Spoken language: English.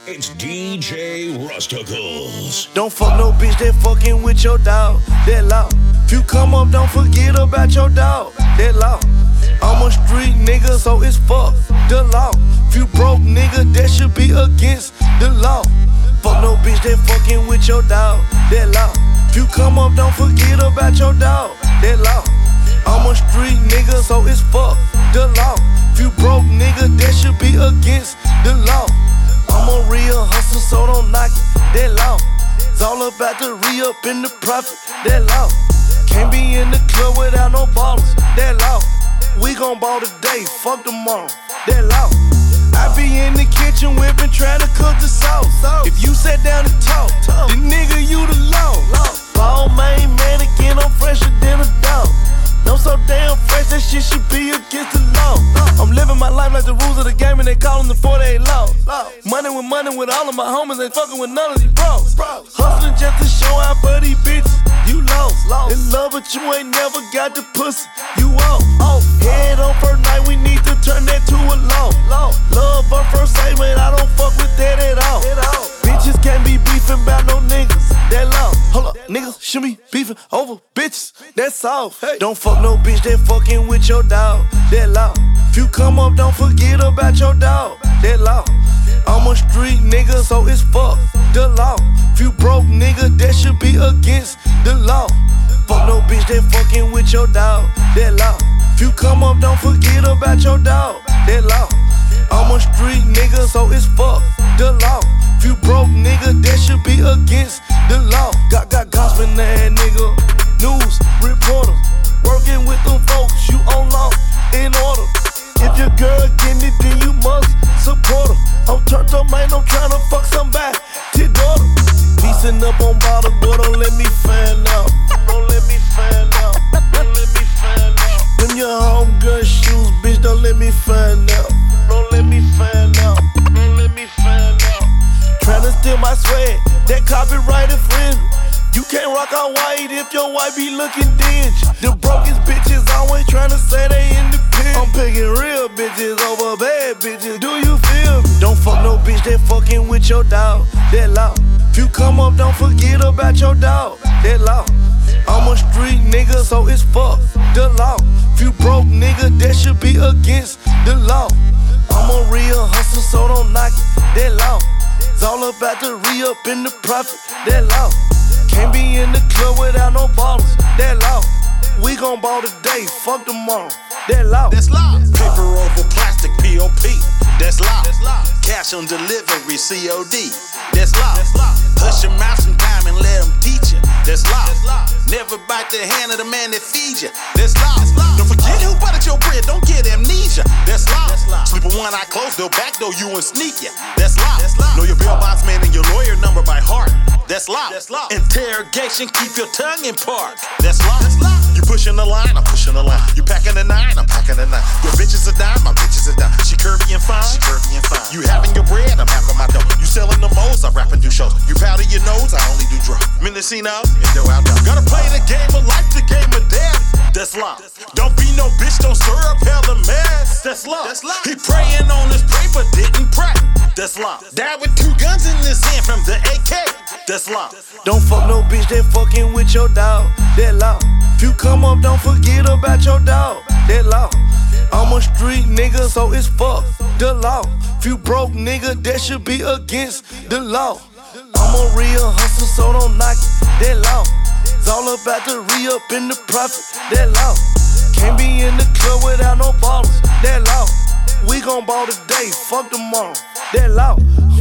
It's DJ Rusticles. Don't fuck no bitch that fucking with your dog. That law. If you come up, don't forget about your dog. That law. I'm a street nigga, so it's fuck the law. If you broke nigga, that should be against the law. Fuck no bitch that fucking with your dog. That law. If you come up, don't forget about your dog. That law. I'm a street nigga, so it's fuck the law. If you broke nigga, that should be against the law. I'm a real hustler, so don't knock it. That law. It's all about the re-up in the profit. That law. Can't be in the club without no ballers. That law. We gon' ball today, fuck tomorrow. That law. I be in the kitchen whipping, trying to cook the sauce. If you sat down and talk, the nigga you the law. Ball main mannequin, I'm fresher than a dog. I'm so damn fresh, that shit should be against the law. I'm living my life like the rules of the game, and they callin' the 48 law. Money with all of my homies, ain't fucking with none of these bros. Hustling just to show out for these bitches. You lost. In love, but you ain't never got the pussy. You off. Head on first night, we need to turn that to a law. Love on first sight, man, I don't fuck with that at all. Bitches can't be beefing about no niggas. That law. Hold up, niggas should be beefing over bitches. That's all. Hey. Don't fuck no bitch that fucking with your dog. That law. If you come up, don't forget about your dog. That law. I'm a street nigga, so it's fuck the law. If you broke nigga, that should be against the law. Fuck no bitch that fucking with your dog. That law. If you come up, don't forget about your dog. That law. I'm a street nigga, so it's fuck the law. If you broke nigga, that should be against the law. Got gospel ass nigga, news reporters, working with them folks, you on law in order. If your girl getting it, then you must support her. I'm turned up, man, I'm tryna fuck somebody, to daughter. Piecing up on bottle, boy, don't let me find out. Don't let me find out. Don't let me find out. Them your homegirl shoes, bitch, don't let me find out. Don't let me find out. Don't let me find out. Tryna steal my swag, that copyright infringement. You can't rock out white if your wife be looking dingy. The brokest bitches always tryna say they independent. I'm picking real bitches over bad bitches. Do you feel me? Don't fuck no bitch that fucking with your dog. That law. If you come up, don't forget about your dog. That law. I'm a street nigga, so it's fuck the law. If you broke nigga, that should be against the law. I'm a real hustler, so don't knock it. That law. It's all about the re-up in the profit. That law. Can't be in the club without no ballers. That law. We gon' ball today, fuck tomorrow. That law. That's law. Paper over plastic, POP. That's law. Cash on delivery, COD. That's law. Hush your mouth sometime and let them teach you. That's law. Never bite the hand of the man that feeds you. That's law. Don't forget who buttered your bread, don't get amnesia. That's law. Sleep with one eye closed, they'll backdoor you and sneak you. That's law. Know your bail bondsman and your lawyer number by heart. That's law. Interrogation, keep your tongue in park. That's law. You pushing the line, I'm pushing the line. You packing the 9, I'm packing the 9. Your bitch is a dime, my bitch is a dime. She curvy and fine, she curvy and fine. You having your bread, I'm having my dough. You selling the moles, I rap and do shows. You powder your nose, I only do drugs. Mendocino, and do outdoor. Gotta play the game of life, the game of death. That's law. Don't be no bitch, don't stir up hell a mess. That's law. He praying on his paper, didn't pray. That's law. Died with 2 guns in his hand from the AK. That's law. Don't fuck no bitch that fucking with your dog. That law. If you come up, don't forget about your dog. That law. I'm a street nigga, so it's fuck the law. If you broke nigga, that should be against the law. I'm a real hustler, so don't knock it. That law. It's all about the re-up in the profit. That law. Can't be in the club without no ballers. That law. We gon' ball today, fuck tomorrow. That law.